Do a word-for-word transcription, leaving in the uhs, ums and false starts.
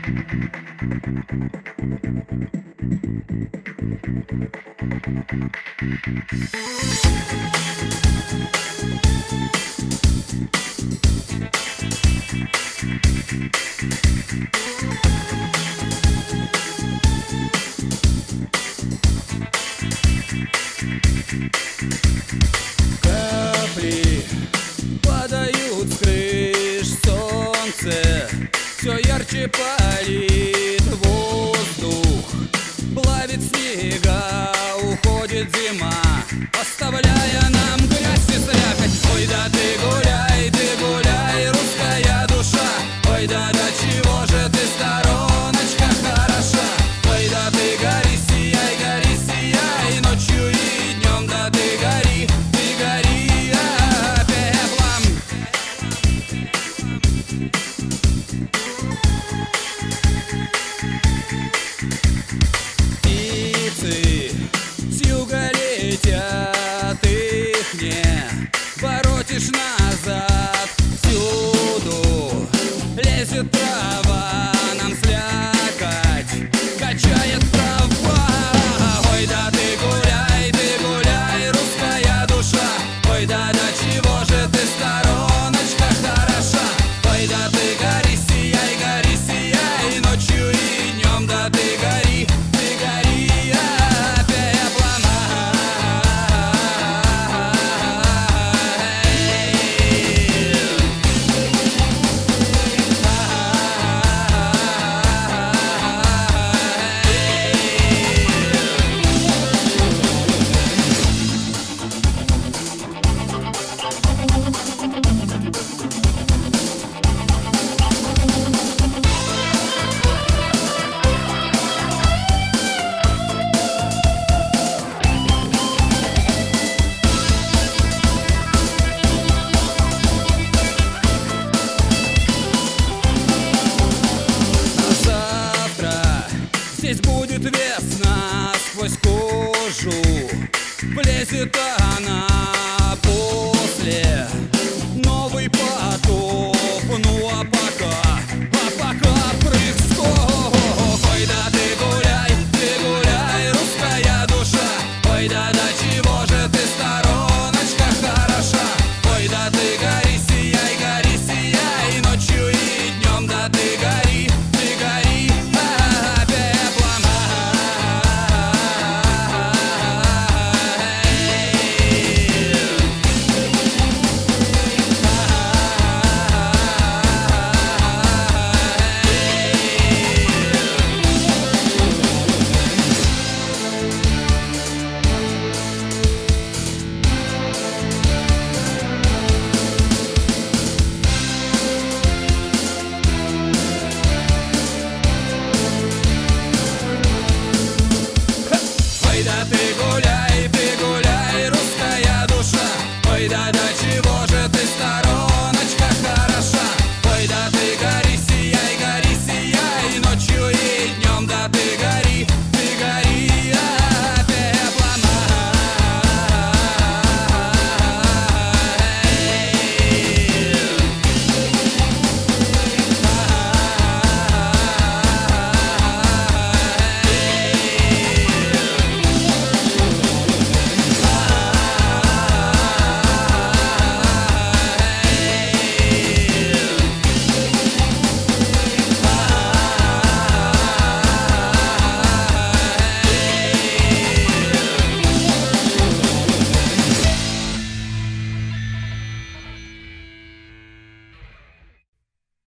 Капли падают с крыш, солнце все ярче палит воздух, плавит снега, уходит зима, оставляя нам грязь и слякоть. Ой, да ты гуляй, ты гуляй, русская душа. Ой, да до чего же ты, стороночка, хороша. Ой, да ты гори, сияй, гори, сияй, ночью и днем. Да ты гори, ты гори, а, пеплом. Птицы с юга летят, их не воротишь назад. Всюду лезет трава, нам слякоть качает права. Ой, да ты гуляй, ты гуляй, русская душа. Ой, да до чего же ты, стороночка, хороша. Ой, да ты гори, сияй, гори, сияй, ночью и днем. Да ты гори, ты гори, а, пеплом. Здесь будет весна, сквозь кожу влезет